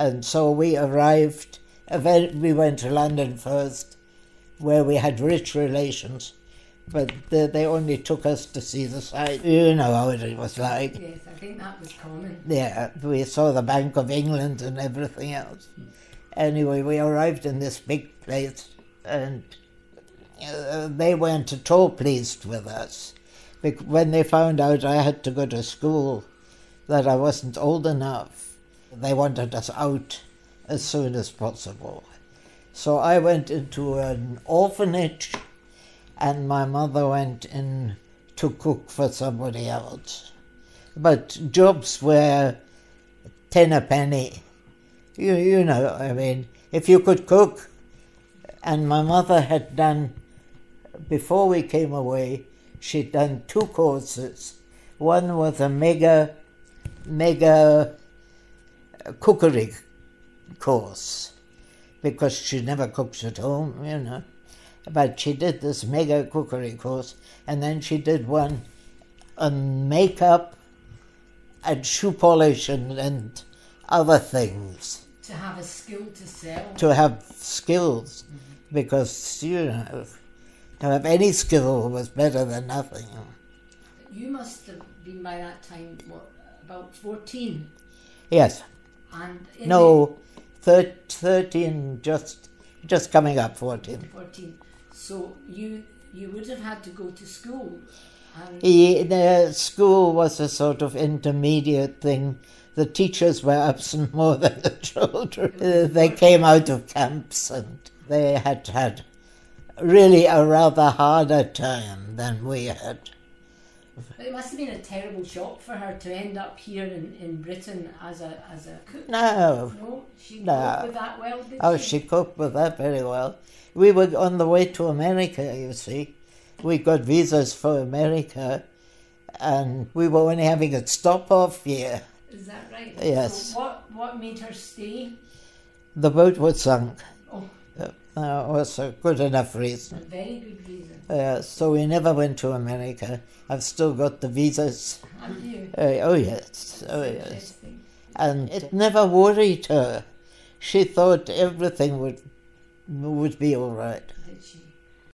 And so we arrived, we went to London first, where we had rich relations, but they only took us to see the site. You know how it was like. Yes, I think that was common. Yeah, we saw the Bank of England and everything else. Anyway, we arrived in this big place, and they weren't at all pleased with us. When they found out I had to go to school, that I wasn't old enough, they wanted us out as soon as possible. So I went into an orphanage, and my mother went in to cook for somebody else. But jobs were 10 a penny. You know, I mean, if you could cook. And my mother had done, before we came away, she'd done 2 courses. One was a mega cookery course, because she never cooks at home, you know. But she did this mega cookery course, and then she did one on makeup and shoe polish and other things. To have a skill to sell. To have skills, because, you know, to have any skill was better than nothing. You must have been by that time, about 14? Yes. And 13, just coming up 14. 14. So you would have had to go to school. And The school was a sort of intermediate thing. The teachers were absent more than the children. They came out of camps, and they had really a rather harder time than we had. But it must have been a terrible shock for her to end up here in Britain as a cook. No, She No. coped with that well, did oh, she? she coped with that very well. We were on the way to America, you see. We got visas for America, and we were only having a stop-off here. Is that right? Yes. So what made her stay? The boat was sunk. Oh, That was a good enough a reason. very good reason. So we never went to America. I've still got the visas. Have you? Oh yes, oh yes. Interesting. And it never worried her. She thought everything would be all right. Did she?